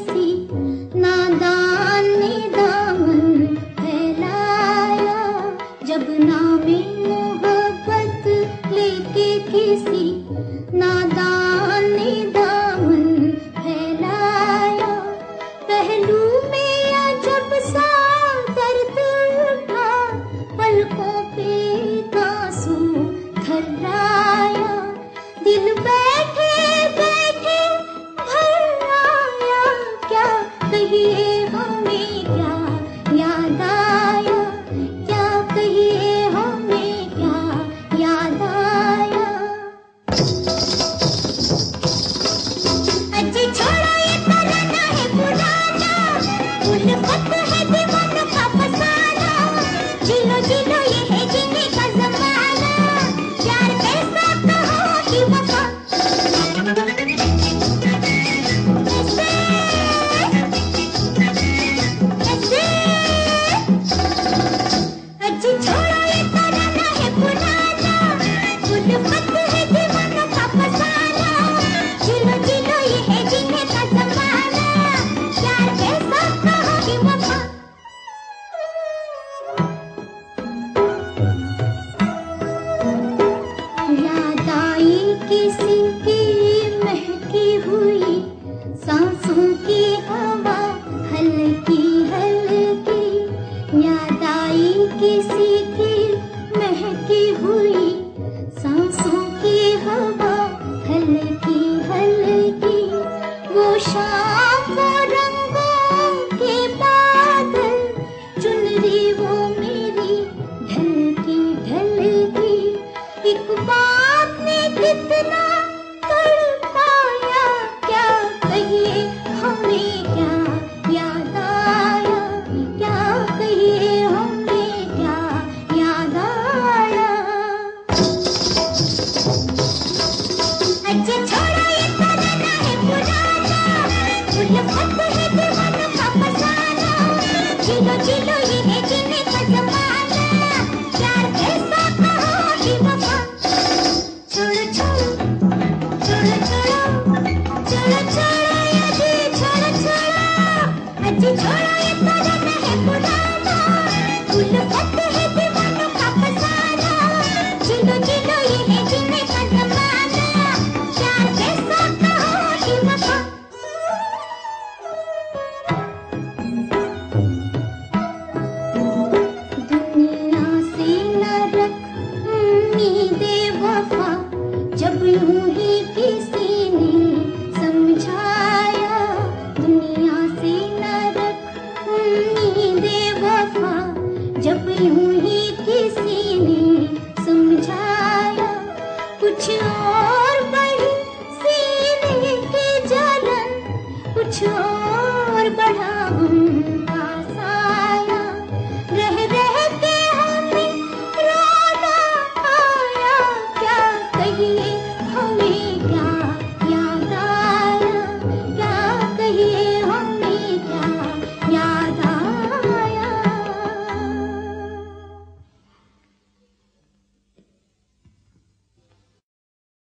किसी नादान ने दामन फैलाया, जब नामे मोहब्बत लेके किसी नादान ने दामन फैलाया। पहलू में अजब सा दर्द उठा, पलकों पे आंसू थर्राया, दिल बैठे बैठे भर आया, क्या कहिए हमें क्या याद आया, क्या कहिए हमें क्या याद आया। अजी छोड़ो ये तराना है पुराना, उल्फत है दीवानों का फसाना, जिलो जिलो ये है जीने का जमाना, प्यार कैसा कहो कि वफा अजी छोड़ो ये तराना है पुराना, उल्फत है दीवानों का फसाना, जिलो जिलो ये है जीने का जमाना, प्यार कैसा कहो कि वफा। याद आई किसी की महकी हुई सांसों की हवा हल्की हल्की, याद आई किसी की महकी हुई सांसों की हवा हल्की हल्की, वो शाम वो रंगों के बादल, चुनरी वो मेरी ढलकी ढलकी, एक बात ने कितना तड़पाया, क्या कहिए हमें क्या याद आया, क्या कहिए हमें क्या याद आया। अच्छा छोड़ो ये तराना है पुराना, उल्फत है दीवानों का फसाना, जिलो जिलो